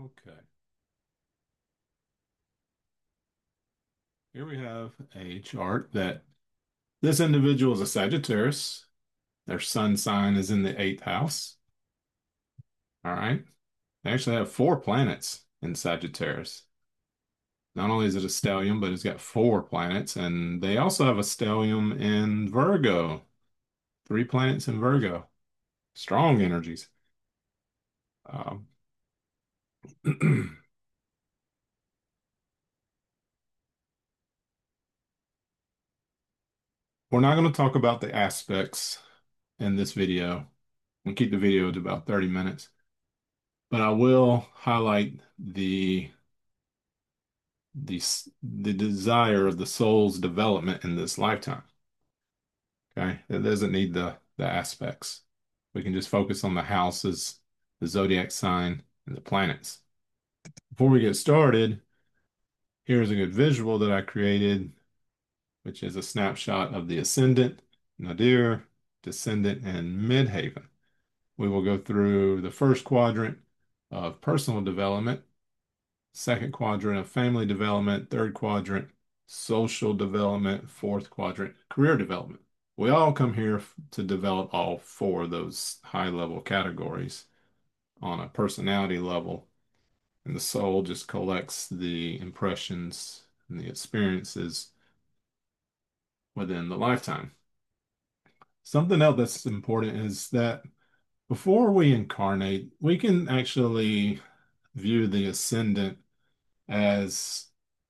Okay, here we have a chart that this individual is a Sagittarius. Their sun sign is in the eighth house. All right. They actually have four planets in Sagittarius. Not only is it a stellium, but it's got four planets, and they also have a stellium in Virgo. Three planets in Virgo. Strong energies. Um, we're not going to talk about the aspects in this video. We'll keep the video to about 30 minutes, but I will highlight the desire of the soul's development in this lifetime. Okay, it doesn't need the aspects. We can just focus on the houses, the zodiac sign, and the planets. Before we get started, here's a good visual that I created, which is a snapshot of the ascendant, nadir, descendant, and midhaven. We will go through the first quadrant of personal development, second quadrant of family development, third quadrant, social development, fourth quadrant, career development. We all come here to develop all four of those high level categories on a personality level, and the soul just collects the impressions and the experiences within the lifetime. Something else that's important is that before we incarnate, we can actually view the ascendant as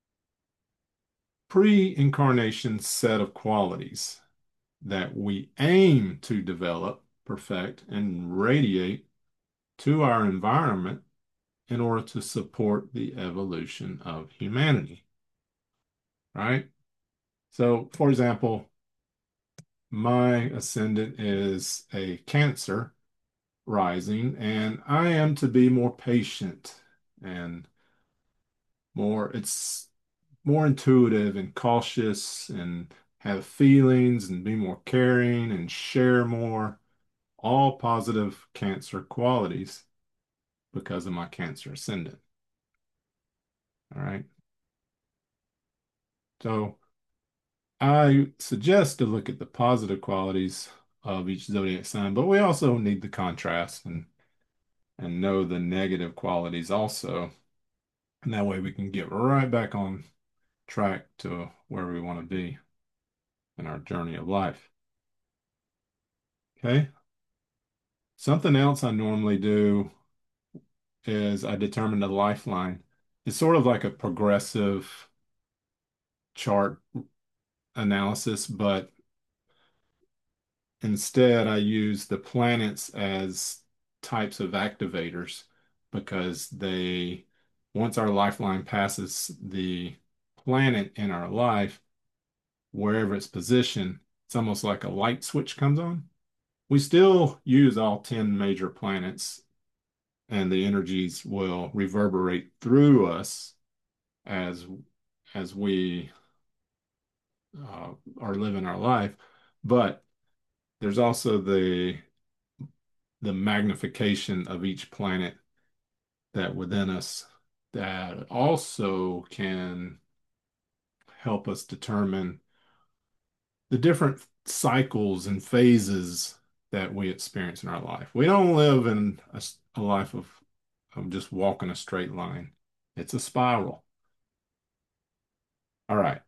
pre-incarnation set of qualities that we aim to develop, perfect, and radiate to our environment in order to support the evolution of humanity, right? So, for example, my ascendant is a Cancer rising, and I am to be more patient and it's more intuitive and cautious and have feelings and be more caring and share more, all positive Cancer qualities because of my Cancer ascendant. All right. So I suggest to look at the positive qualities of each zodiac sign, but we also need the contrast and know the negative qualities also. And that way we can get right back on track to where we want to be in our journey of life. Okay. Something else I normally do is I determine the lifeline. It's sort of like a progressive chart analysis, but instead I use the planets as types of activators because once our lifeline passes the planet in our life, wherever it's positioned, it's almost like a light switch comes on. We still use all 10 major planets, and the energies will reverberate through us as we are living our life. But there's also the magnification of each planet that within us that also can help us determine the different cycles and phases that we experience in our life. We don't live in a life of just walking a straight line. It's a spiral. All right.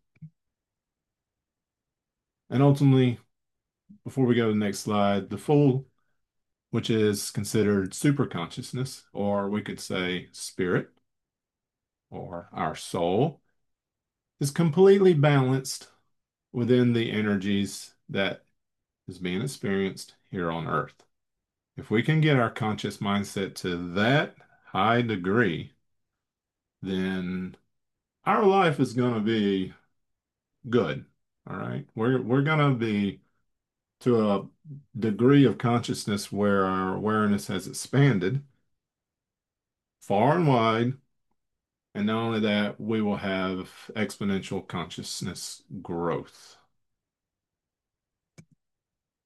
And ultimately, before we go to the next slide, the full, which is considered super consciousness, or we could say spirit or our soul, is completely balanced within the energies that is being experienced here on Earth. If we can get our conscious mindset to that high degree, then our life is going to be good. All right. We're going to be to a degree of consciousness where our awareness has expanded far and wide. And not only that, we will have exponential consciousness growth.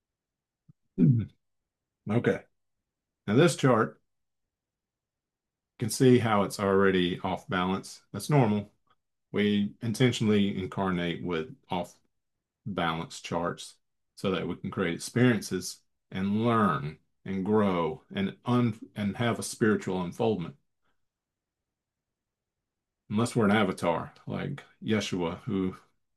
Mhm. Okay. Now, this chart can see how it's already off balance. That's normal. We intentionally incarnate with off balance charts so that we can create experiences and learn and grow and have a spiritual unfoldment. Unless we're an avatar like Yeshua, who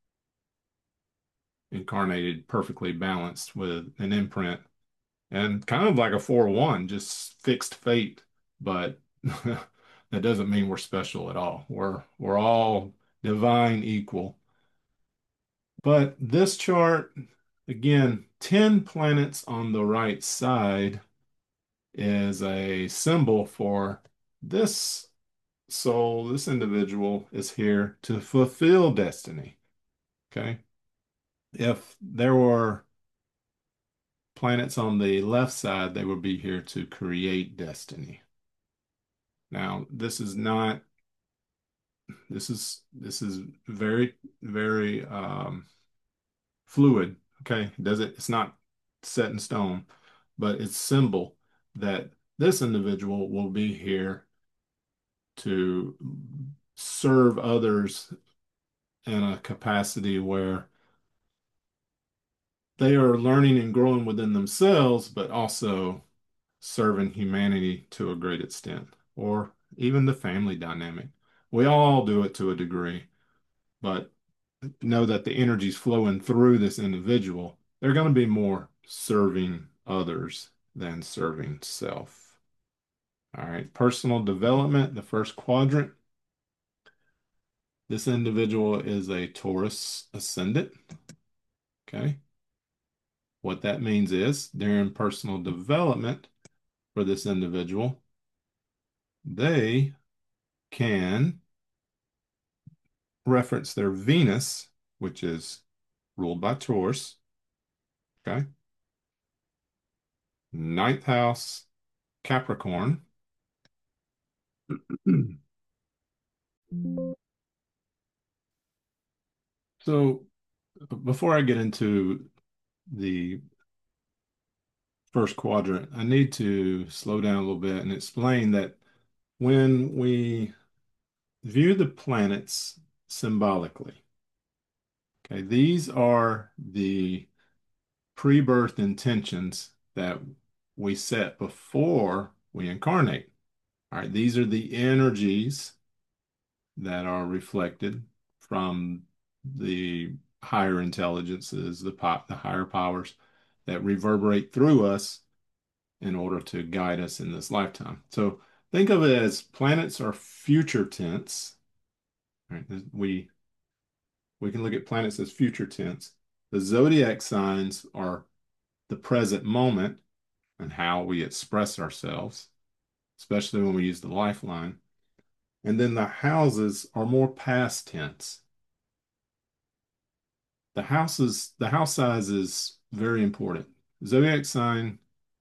incarnated perfectly balanced with an imprint and kind of like a 4-1, just fixed fate. But that doesn't mean we're special at all. We're all divine equal. But this chart, again, 10 planets on the right side is a symbol for this soul, this individual is here to fulfill destiny. Okay. If there were planets on the left side, they would be here to create destiny. Now, this is very, very fluid. Okay. It's not set in stone, but it's symbol that this individual will be here to serve others in a capacity where they are learning and growing within themselves, but also serving humanity to a great extent, or even the family dynamic. We all do it to a degree, but know that the energy's flowing through this individual. They're going to be more serving others than serving self. All right, personal development, the first quadrant. This individual is a Taurus ascendant. Okay. What that means is during personal development for this individual, they can reference their Venus, which is ruled by Taurus. Okay. Ninth house, Capricorn. So before I get into the first quadrant, I need to slow down a little bit and explain that when we view the planets symbolically, okay, these are the pre-birth intentions that we set before we incarnate. All right, these are the energies that are reflected from the higher intelligences, the higher powers that reverberate through us in order to guide us in this lifetime. So think of it as planets are future tense. Right? We can look at planets as future tense. The zodiac signs are the present moment and how we express ourselves, especially when we use the lifeline. And then the houses are more past tense. The house size is very important. Zodiac sign,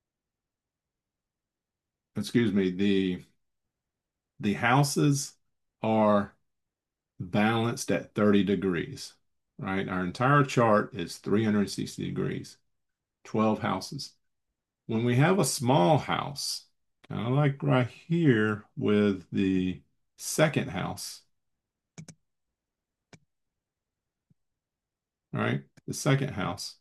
excuse me, the houses are balanced at 30 degrees, right? Our entire chart is 360 degrees, 12 houses. When we have a small house, kind of like right here with the second house, right? The second house.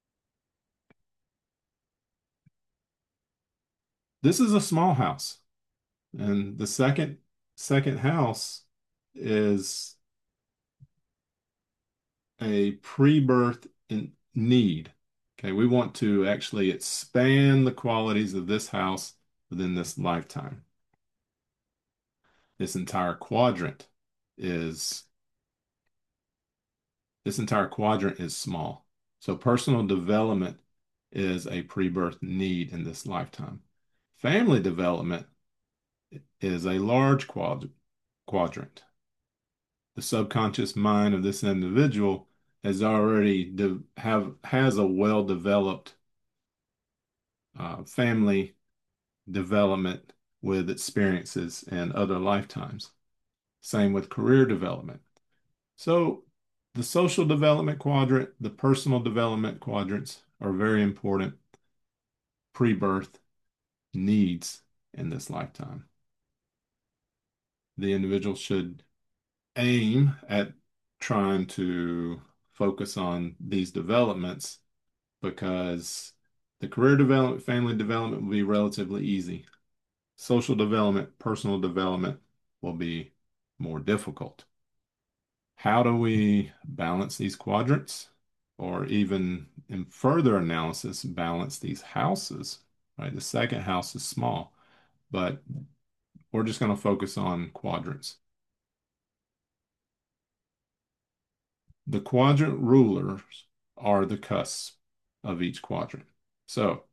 This is a small house, and the second house is a pre-birth in need. Okay, we want to actually expand the qualities of this house within this lifetime. This entire quadrant is this entire quadrant is small. So personal development is a pre-birth need in this lifetime. Family development is a large quadrant. The subconscious mind of this individual has already has a well-developed family development with experiences in other lifetimes. Same with career development. So the social development quadrant, the personal development quadrants are very important pre-birth needs in this lifetime. the individual should aim at trying to focus on these developments because the career development, family development will be relatively easy. Social development, personal development will be more difficult. How do we balance these quadrants? Or even in further analysis, balance these houses, right? The second house is small, but we're just going to focus on quadrants. The quadrant rulers are the cusps of each quadrant. So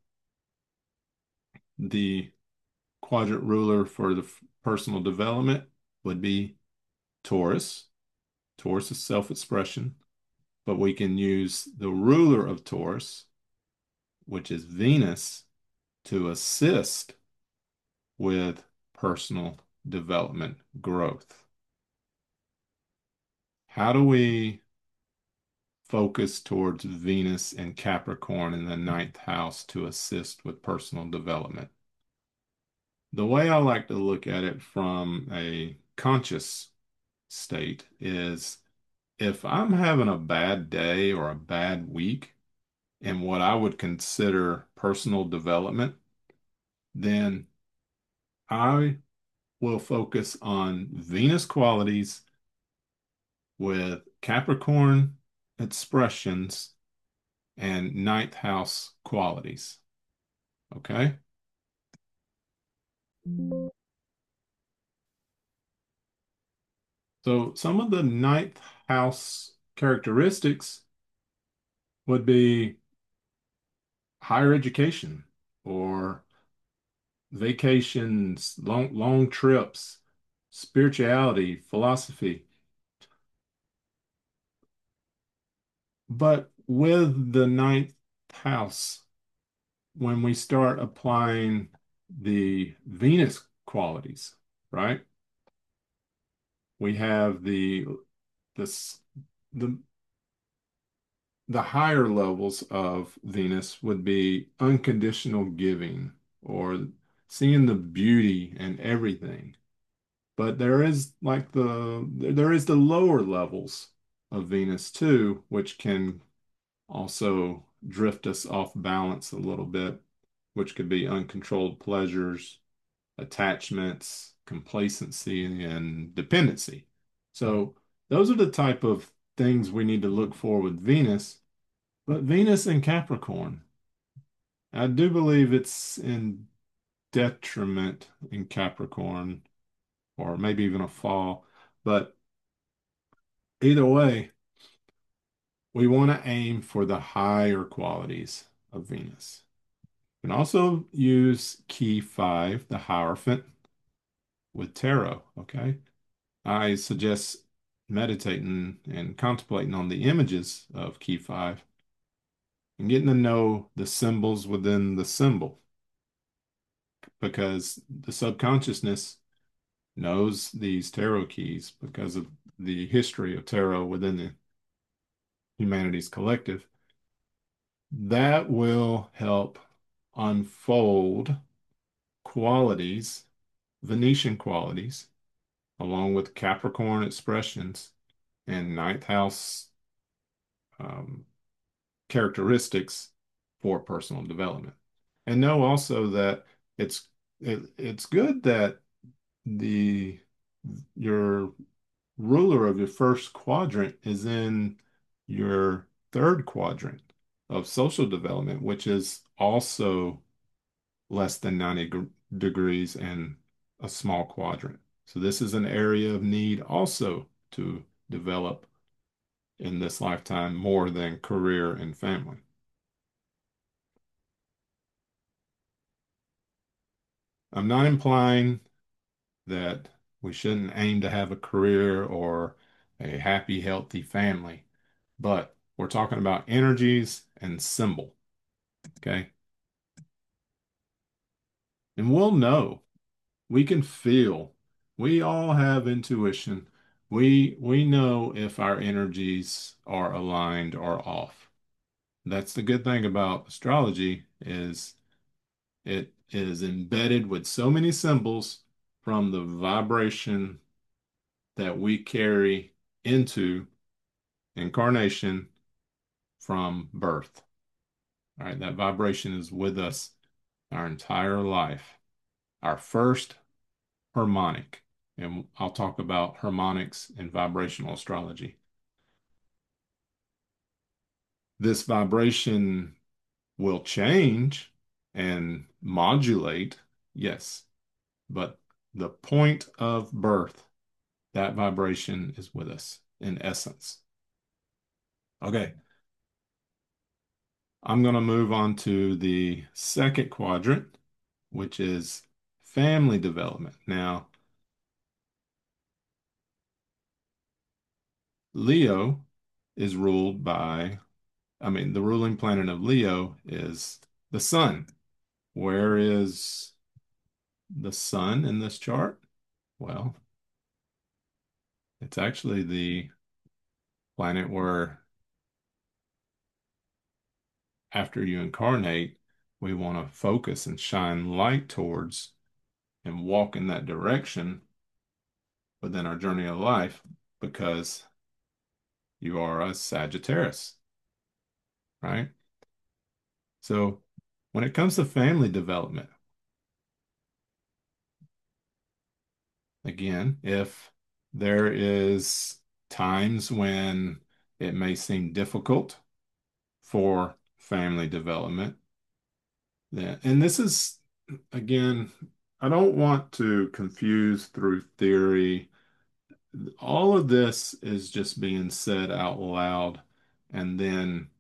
the quadrant ruler for the personal development would be Taurus. Taurus is self-expression, but we can use the ruler of Taurus, which is Venus, to assist with personal development growth. How do we focus towards Venus and Capricorn in the ninth house to assist with personal development? The way I like to look at it from a conscious state is if I'm having a bad day or a bad week in what I would consider personal development, then I will focus on Venus qualities with Capricorn expressions and ninth house qualities. Okay. So some of the ninth house characteristics would be higher education or vacations, long trips, spirituality, philosophy. But with the ninth house, when we start applying the Venus qualities, right? We have this the the higher levels of Venus would be unconditional giving or seeing the beauty in everything. But there is the lower levels of Venus too, which can also drift us off balance a little bit, which could be uncontrolled pleasures, attachments, complacency, and dependency. So those are the type of things we need to look for with Venus. But Venus in Capricorn, I do believe it's in detriment in Capricorn, or maybe even a fall. But either way, we want to aim for the higher qualities of Venus. You can also use key 5, the Hierophant, with tarot, okay? I suggest meditating and contemplating on the images of key 5 and getting to know the symbols within the symbol because the subconsciousness knows these tarot keys because of the history of tarot within the humanities collective. That will help unfold qualities, Venetian qualities, along with Capricorn expressions and ninth house um, characteristics for personal development. And know also that it's good that the your ruler of your first quadrant is in your third quadrant of social development, which is also less than 90 degrees and a small quadrant. So this is an area of need also to develop in this lifetime more than career and family. I'm not implying that we shouldn't aim to have a career or a happy, healthy family, but we're talking about energies and symbol, okay? And we'll know, we can feel, we all have intuition. We know if our energies are aligned or off. That's the good thing about astrology is it is embedded with so many symbols from the vibration that we carry into incarnation from birth. All right, that vibration is with us our entire life. Our first harmonic, and I'll talk about harmonics in vibrational astrology. This vibration will change and modulate, yes, but the point of birth, that vibration is with us in essence. Okay, I'm going to move on to the second quadrant, which is family development. Now, Leo is ruled by, the ruling planet of Leo is the sun. Where is the sun in this chart? Well, it's actually the planet where, after you incarnate, we want to focus and shine light towards and walk in that direction within our journey of life because you are a Sagittarius, right? So when it comes to family development, again, if there is times when it may seem difficult for family development, then, and this is, again, I don't want to confuse through theory. All of this is just being said out loud. And then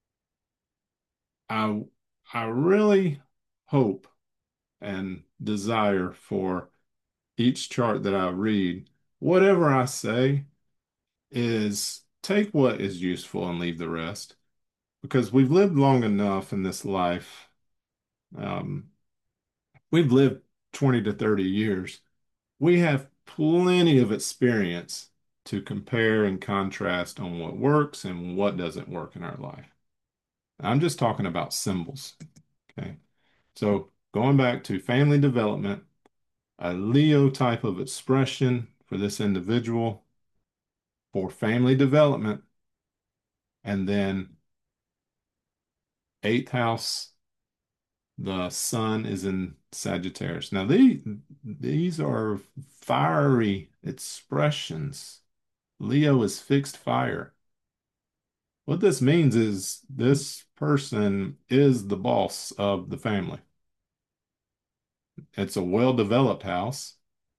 I I really hope and desire for each chart that I read, whatever I say is take what is useful and leave the rest. Because we've lived long enough in this life. Um, we've lived 20 to 30 years. We have plenty of experience to compare and contrast on what works and what doesn't work in our life. I'm just talking about symbols. Okay. So going back to family development, a Leo type of expression for this individual for family development, and then eighth house, the sun is in Sagittarius. Now these are fiery expressions. Leo is fixed fire. What this means is this person is the boss of the family. It's a well-developed house.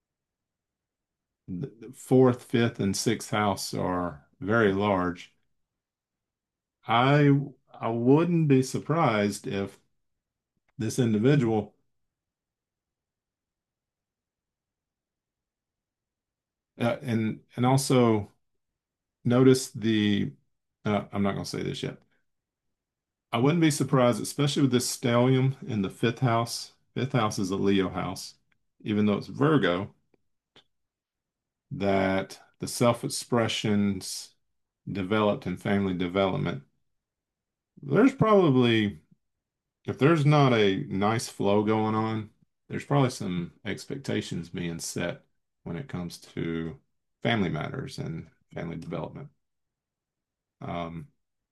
The fourth, fifth, and sixth house are very large. I I wouldn't be surprised if this individual, and also notice the, I'm not going to say this yet. I wouldn't be surprised, especially with this stellium in the fifth house. Fifth house is a Leo house, even though it's Virgo, that the self-expressions developed in family development, there's probably, if there's not a nice flow going on, there's probably some expectations being set when it comes to family matters and family development. Um,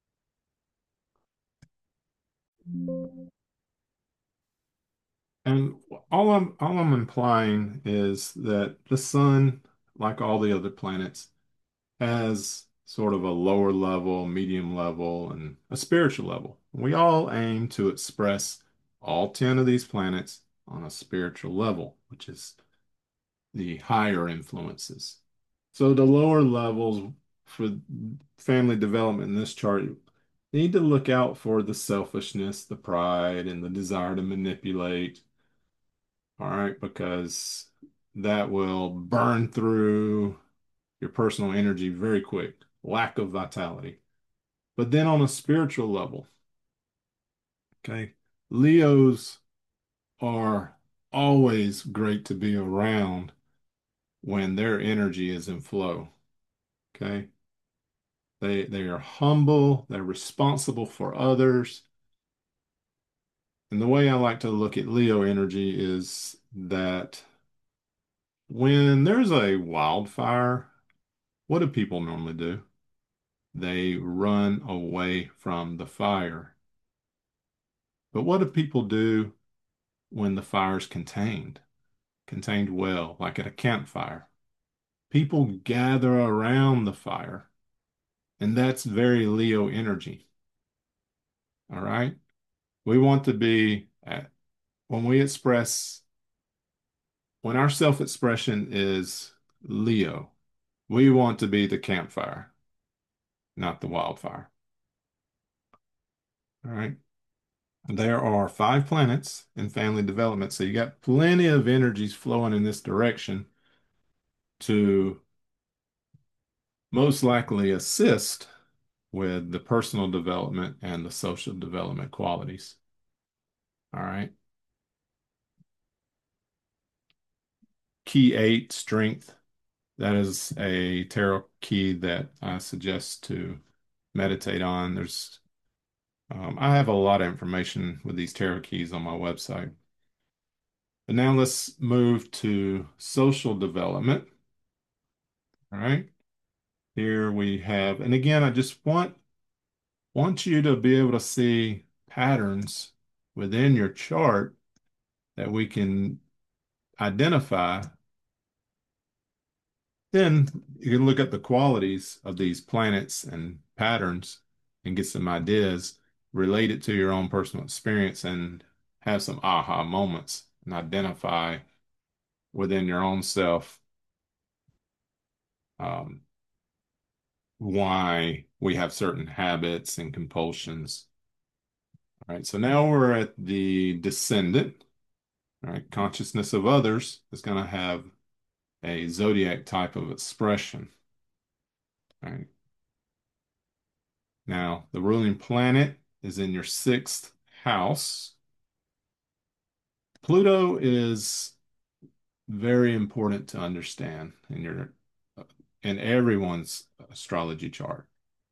and all I'm implying is that the sun, like all the other planets, has sort of a lower level, medium level, and a spiritual level. We all aim to express all 10 of these planets on a spiritual level, which is the higher influences. So the lower levels for family development in this chart need to look out for the selfishness, the pride, and the desire to manipulate. All right, because that will burn through your personal energy very quick, lack of vitality. But then on a spiritual level, okay, Leos are always great to be around when their energy is in flow. Okay. They are humble, they're responsible for others. And the way I like to look at Leo energy is that when there's a wildfire, what do people normally do? They run away from the fire. But what do people do when the fire's contained? Contained well, like at a campfire. People gather around the fire, and that's very Leo energy. All right. We want to be at, when we express, when our self-expression is Leo, we want to be the campfire, not the wildfire. All right. There are 5 planets in family development, so you got plenty of energies flowing in this direction to most likely assist with the personal development and the social development qualities. All right. Key 8, strength. That is a tarot key that I suggest to meditate on. I have a lot of information with these tarot keys on my website. But now let's move to social development. All right. Here we have, and again, I just want you to be able to see patterns within your chart that we can identify. Then you can look at the qualities of these planets and patterns and get some ideas related to your own personal experience and have some aha moments and identify within your own self um, why we have certain habits and compulsions. All right, so now we're at the descendant. All right, consciousness of others is going to have a zodiac type of expression. All right, now the ruling planet is in your 6th house. Pluto is very important to understand in everyone's astrology chart.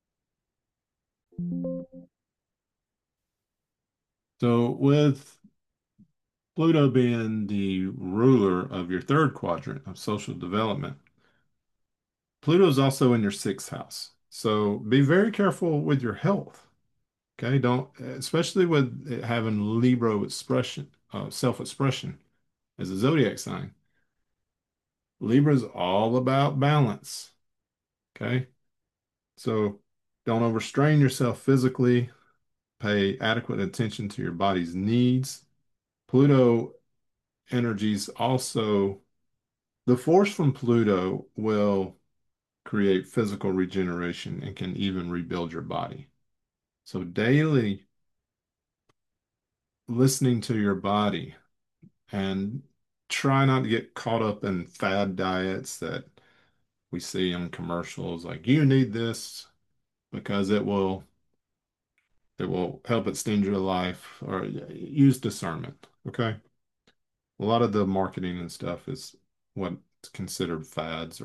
So with Pluto being the ruler of your 3rd quadrant of social development, Pluto is also in your 6th house. So be very careful with your health. Okay, don't, especially with it having Libra expression, self-expression as a zodiac sign. Libra is all about balance. Okay, so don't overstrain yourself physically. Pay adequate attention to your body's needs. Pluto energies also, the force from Pluto will create physical regeneration and can even rebuild your body. So daily listening to your body and try not to get caught up in fad diets that we see in commercials like you need this because it will help extend your life or use discernment. Okay. A lot of the marketing and stuff is what's considered fads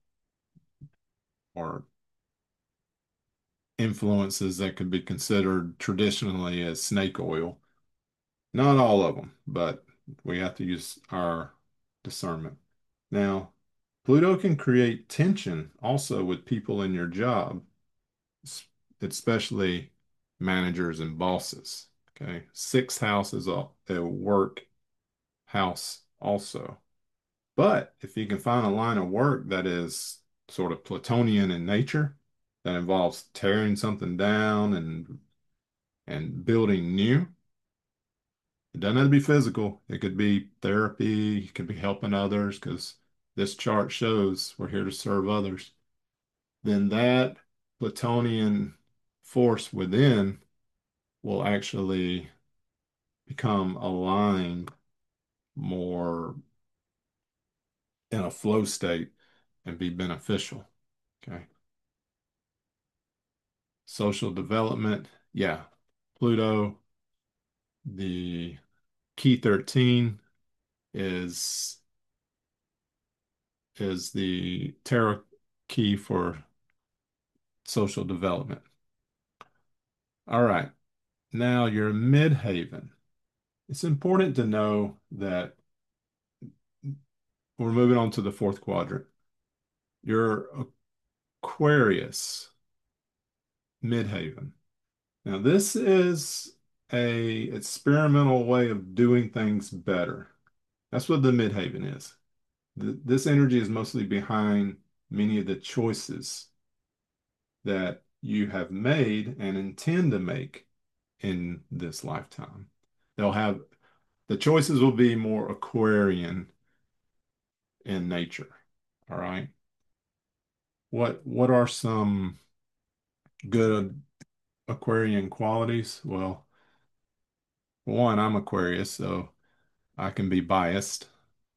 or influences that could be considered traditionally as snake oil. Not all of them, but we have to use our discernment. Now, Pluto can create tension also with people in your job, especially managers and bosses. Okay. 6th house is a work house also. But if you can find a line of work that is sort of Plutonian in nature, that involves tearing something down and building new, it doesn't have to be physical. It could be therapy, it could be helping others, because this chart shows we're here to serve others. Then that Plutonian force within will actually become aligned more in a flow state and be beneficial. Okay. Social development, yeah. Pluto, the key 13 is the tarot key for social development. All right. Now your midhaven. It's important to know that we're moving on to the 4th quadrant. Your Aquarius, Midhaven. Now, this is a experimental way of doing things better. That's what the Midhaven is. This energy is mostly behind many of the choices that you have made and intend to make in this lifetime. They'll have the choices will be more Aquarian in nature. All right. What are some good Aquarian qualities? Well, one, I'm Aquarius, so I can be biased.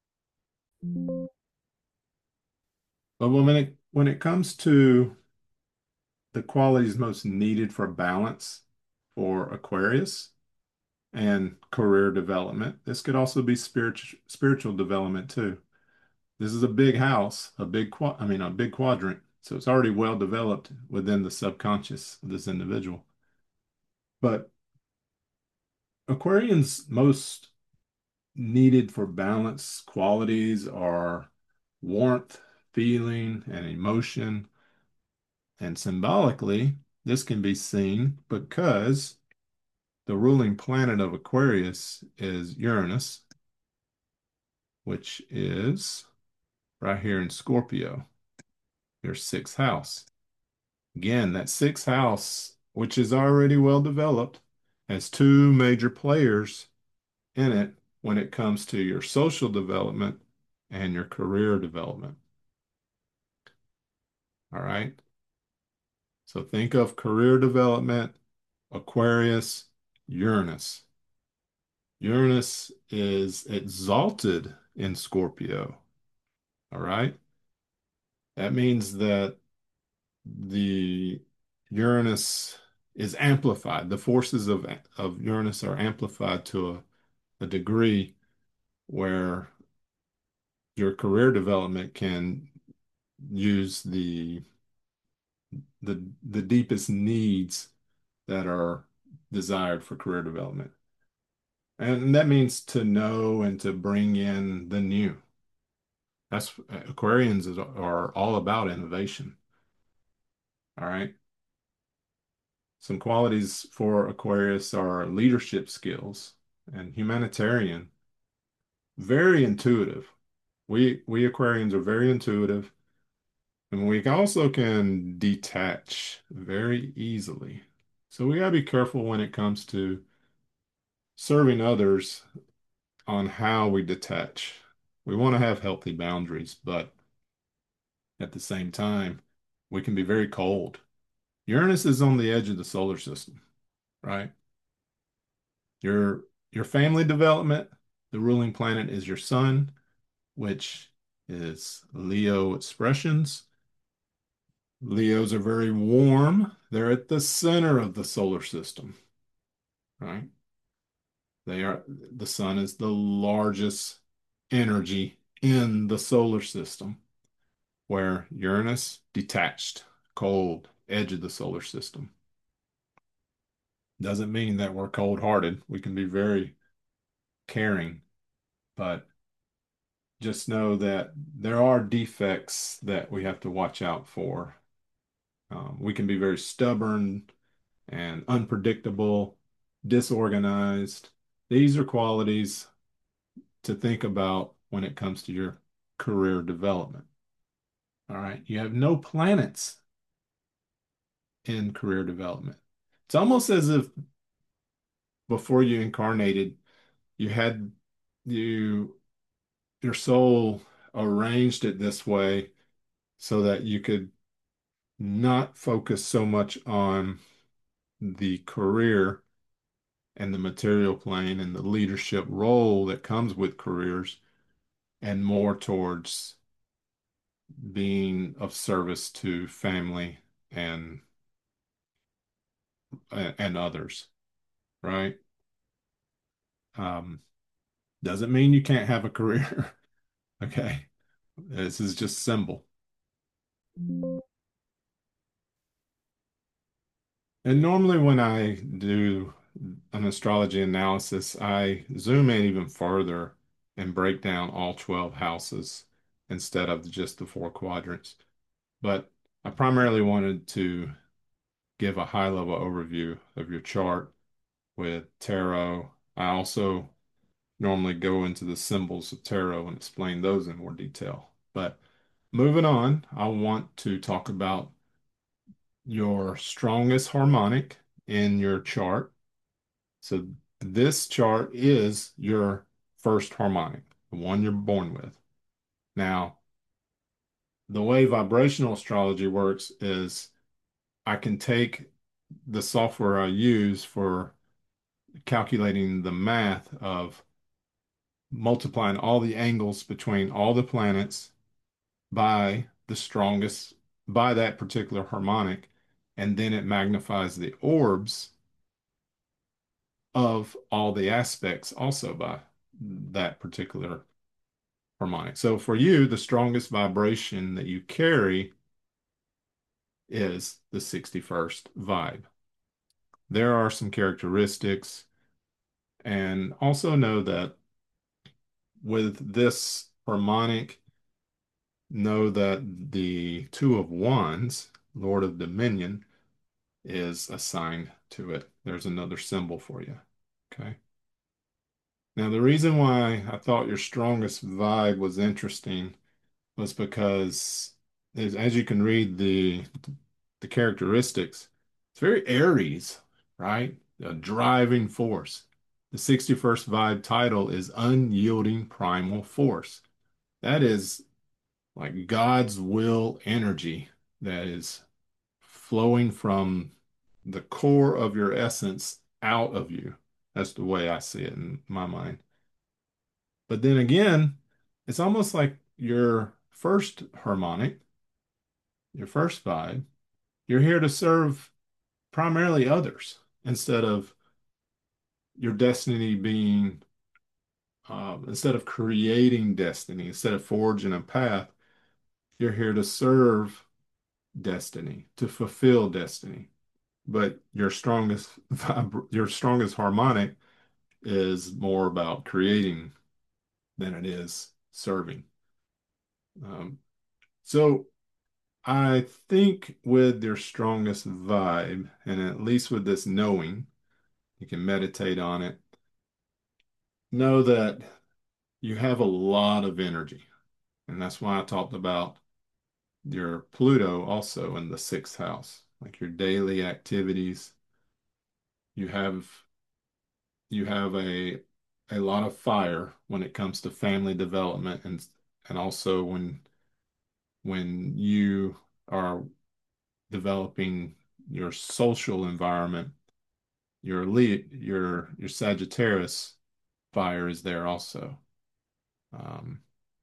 But when it comes to the qualities most needed for balance for Aquarius and career development, this could also be spiritual development too. This is a big house, a big quadrant. So it's already well developed within the subconscious of this individual. But Aquarians' most needed for balance qualities are warmth, feeling, and emotion. And symbolically, this can be seen because the ruling planet of Aquarius is Uranus, which is right here in Scorpio, your sixth house. Again, that sixth house, which is already well developed, has two major players in it when it comes to your social development and your career development. All right. So think of career development, Aquarius, Uranus. Uranus is exalted in Scorpio. All right. That means that the Uranus is amplified. The forces of Uranus are amplified to a degree where your career development can use the deepest needs that are desired for career development. And that means to know and to bring in the new. That's are all about innovation. All right. Some qualities for Aquarius are leadership skills and humanitarian, very intuitive. We Aquarians are very intuitive, and we also can detach very easily. So we gotta be careful when it comes to serving others on how we detach. We want to have healthy boundaries, but at the same time, we can be very cold. Uranus is on the edge of the solar system, right? Your your family development, the ruling planet is your sun, which is Leo expressions. Leos are very warm. They're at the center of the solar system, right? The sun is the largest energy in the solar system, where Uranus detached, cold, edge of the solar system. Doesn't mean that we're cold-hearted. We can be very caring, but just know that there are defects that we have to watch out for. We can be very stubborn and unpredictable, disorganized. These are qualities to think about when it comes to your career development. All right. You have no planets in career development. It's almost as if before you incarnated, you had you your soul arranged it this way so that you could not focus so much on the career and the material plane and the leadership role that comes with careers and more towards being of service to family and and others, right? Um, doesn't mean you can't have a career. Okay. This is just symbol. And normally when I do an astrology analysis, I zoom in even further and break down all 12 houses instead of just the four quadrants. But I primarily wanted to give a high level overview of your chart with tarot. I also normally go into the symbols of tarot and explain those in more detail. But moving on, I want to talk about your strongest harmonic in your chart. So this chart is your first harmonic, the one you're born with. Now, the way vibrational astrology works is I can take the software I use for calculating the math of multiplying all the angles between all the planets by the strongest, by that particular harmonic, and then it magnifies the orbs of all the aspects also by that particular harmonic. So for you, the strongest vibration that you carry is the 61st vibe. There are some characteristics, and also know that with this harmonic, know that the Two of Wands, Lord of Dominion, is assigned to it. There's another symbol for you. Okay. Now, the reason why I thought your strongest vibe was interesting was because as you can read the characteristics, it's very Aries, right? A driving force. The 61st vibe title is Unyielding Primal Force. That is like God's will energy that is flowing from the core of your essence out of you. That's the way I see it in my mind. But then again, it's almost like your first harmonic, your first vibe, you're here to serve primarily others instead of your destiny being, instead of creating destiny, instead of forging a path, you're here to serve destiny, to fulfill destiny. But your strongest harmonic is more about creating than it is serving. Um, so I think with your strongest vibe, and at least with this knowing, you can meditate on it. Know that you have a lot of energy. And that's why I talked about your Pluto also in the sixth house, like your daily activities. You have you have a lot of fire when it comes to family development and also when you are developing your social environment, your Sagittarius fire is there also. Um,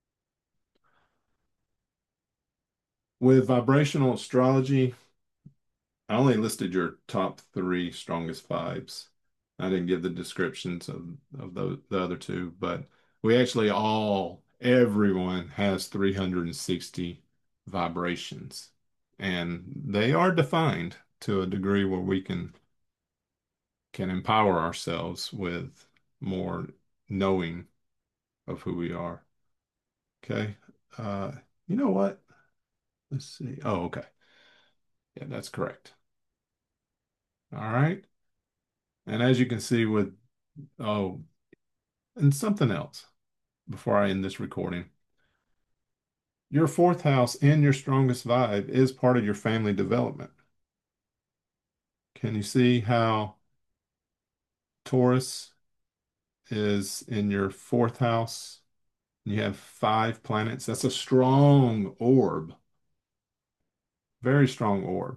with vibrational astrology, I only listed your top three strongest vibes. I didn't give the descriptions of the other two, but we actually everyone has 360 vibrations, and they are defined to a degree where we can empower ourselves with more knowing of who we are. Okay. Uh, you know what? Let's see. Oh, okay. Yeah, that's correct. All right. And as you can see with, oh, and something else before I end this recording, your fourth house in your strongest vibe is part of your family development. Can you see how Taurus is in your fourth house? You have five planets. That's a strong orb, very strong orb.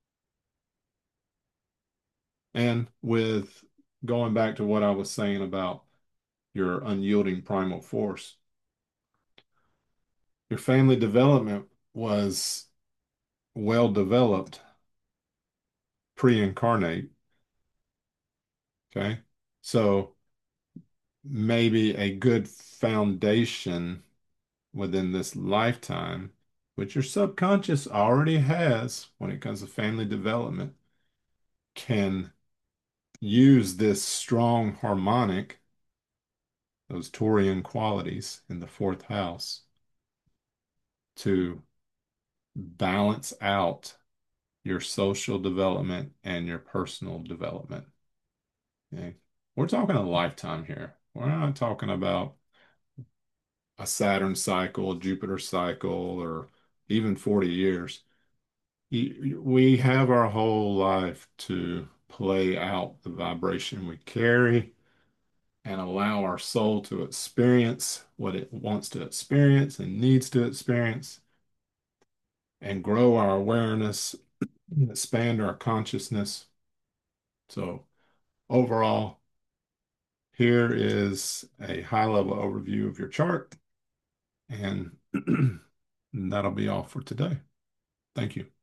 And with going back to what I was saying about your unyielding primal force, your family development was well developed pre-incarnate. Okay. So maybe a good foundation within this lifetime, which your subconscious already has when it comes to family development, can use this strong harmonic, those Taurian qualities in the fourth house to balance out your social development and your personal development. Okay? We're talking a lifetime here. We're not talking about a Saturn cycle, Jupiter cycle, or even 40 years. We have our whole life to play out the vibration we carry and allow our soul to experience what it wants to experience and needs to experience and grow our awareness, expand our consciousness. So, overall, here is a high level overview of your chart, and that'll be all for today. Thank you.